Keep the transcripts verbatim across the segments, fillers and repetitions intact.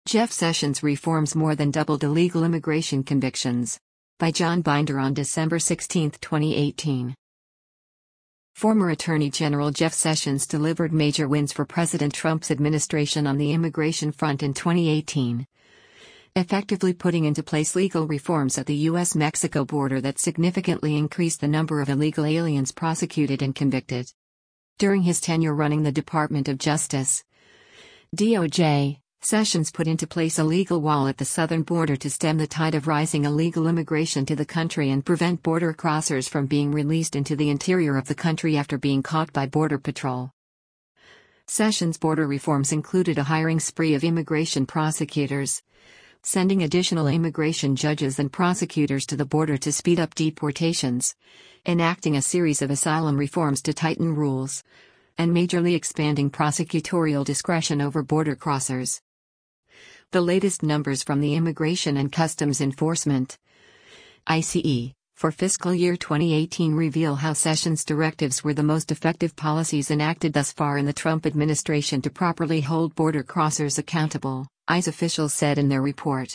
Jeff Sessions reforms more than doubled illegal immigration convictions. By John Binder on December sixteenth, twenty eighteen. Former Attorney General Jeff Sessions delivered major wins for President Trump's administration on the immigration front in twenty eighteen, effectively putting into place legal reforms at the U S Mexico border that significantly increased the number of illegal aliens prosecuted and convicted. During his tenure running the Department of Justice, D O J, Sessions put into place a legal wall at the southern border to stem the tide of rising illegal immigration to the country and prevent border crossers from being released into the interior of the country after being caught by Border Patrol. Sessions' border reforms included a hiring spree of immigration prosecutors, sending additional immigration judges and prosecutors to the border to speed up deportations, enacting a series of asylum reforms to tighten rules, and majorly expanding prosecutorial discretion over border crossers. The latest numbers from the Immigration and Customs Enforcement (I C E) for fiscal year twenty eighteen reveal how Sessions' directives were the most effective policies enacted thus far in the Trump administration to properly hold border crossers accountable, ICE officials said in their report.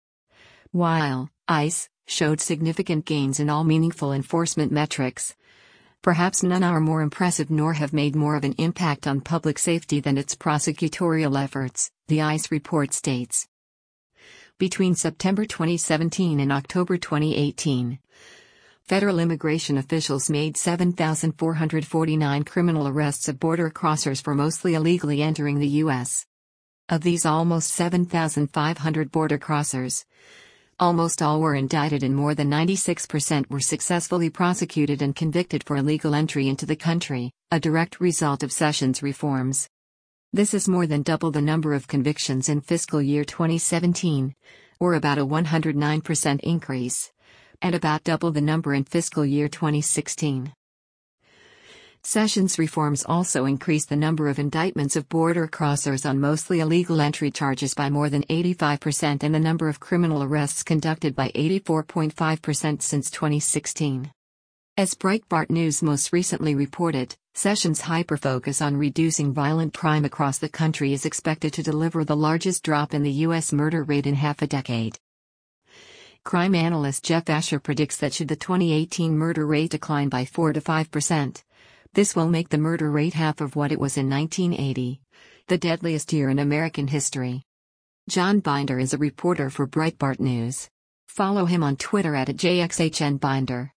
While ICE showed significant gains in all meaningful enforcement metrics, perhaps none are more impressive nor have made more of an impact on public safety than its prosecutorial efforts, the ICE report states. Between September twenty seventeen and October twenty eighteen, federal immigration officials made seven thousand four hundred forty-nine criminal arrests of border crossers for mostly illegally entering the U S. Of these almost seven thousand five hundred border crossers, almost all were indicted and more than ninety-six percent were successfully prosecuted and convicted for illegal entry into the country, a direct result of Sessions' reforms. This is more than double the number of convictions in fiscal year twenty seventeen, or about a one hundred nine percent increase, and about double the number in fiscal year twenty sixteen. Sessions' reforms also increased the number of indictments of border crossers on mostly illegal entry charges by more than eighty-five percent and the number of criminal arrests conducted by eighty-four point five percent since twenty sixteen. As Breitbart News most recently reported, Sessions' hyperfocus on reducing violent crime across the country is expected to deliver the largest drop in the U S murder rate in half a decade. Crime analyst Jeff Asher predicts that should the twenty eighteen murder rate decline by four to five percent, this will make the murder rate half of what it was in nineteen eighty, the deadliest year in American history. John Binder is a reporter for Breitbart News. Follow him on Twitter at J X H N Binder.